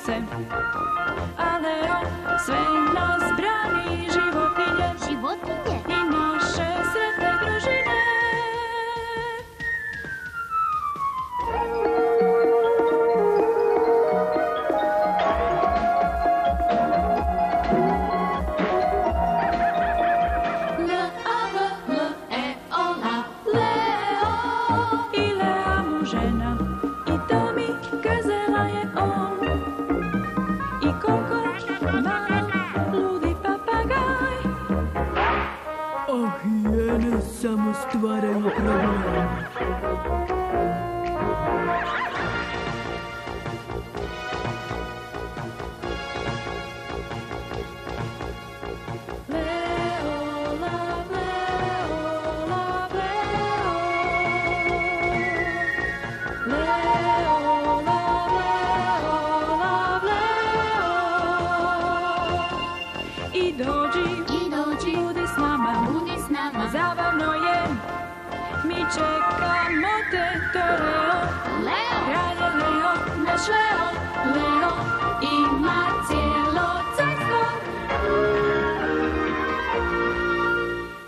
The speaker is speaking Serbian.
se, a Leo sve nas brani, životinje i naše sretne družine. Samo stvaraju probleme. I dođi, budi s nama, zabavno je, mi čekamo te, to Leo, kralj je Leo, naš Leo ima cijelo carstvo.